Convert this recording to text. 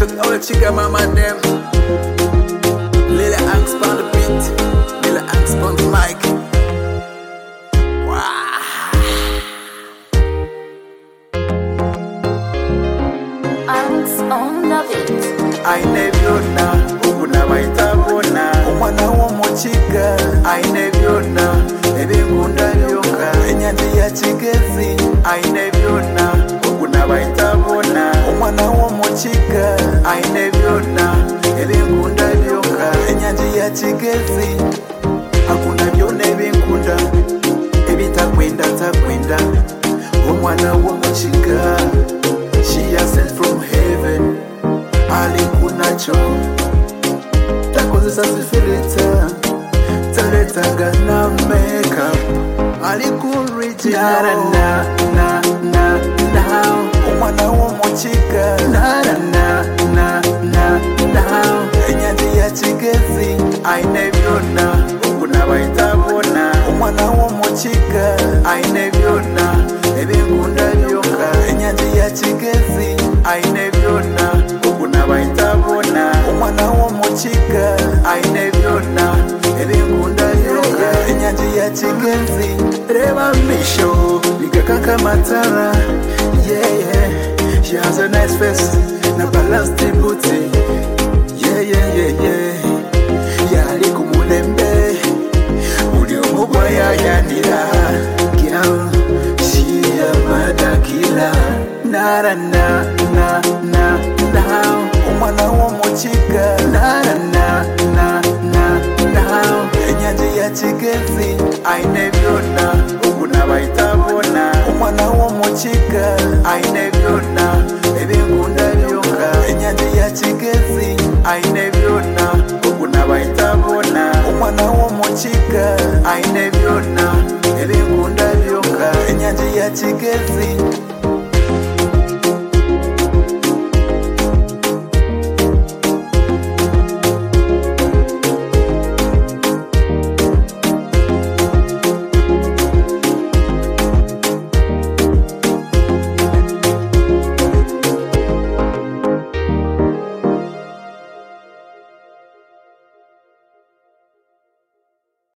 all chica mama them. Lil Angst on the beat, Lil Angst on the mic. Angst on the beat. Ainevyona ukuna maitabona umwana w'umukiga ainevyona ebingunda byonka enyanja ya kigezi ainevyona ukuna maitabona umwana w'umukiga ainevyona ebingunda byonka enyanja ya kigezi akunda byona ebingunda ebitakwenda takwenda umwana w'umukiga she has sent from heaven alikunacho takozesa sifilita taletaga na makeup alikurigina umwana w'umukiga enyanja ya kigezi ainevyona ukuna baitabona umwana w'umukiga ainevyona ebingunda byonka enyanja ya kigezi ainevyona ukuna baitabona umwana w'umukiga ainevyona ebingunda byonka enyanja ya kigezi reba misho ligakaka matara yeah she has a nice face na balance booty yeah yali kumulembe uli umugwa yayanira girl she a madakila umwana w'umukiga enyanja ya kigezi ainevyona ukuna baitabona umwana w'umukiga ainevyona ebingunda byonka enyanja ya kigezi ainevyona ukuna baitabona umwana w'umukiga ainevyona ebingunda byonka enyanja ya kigezi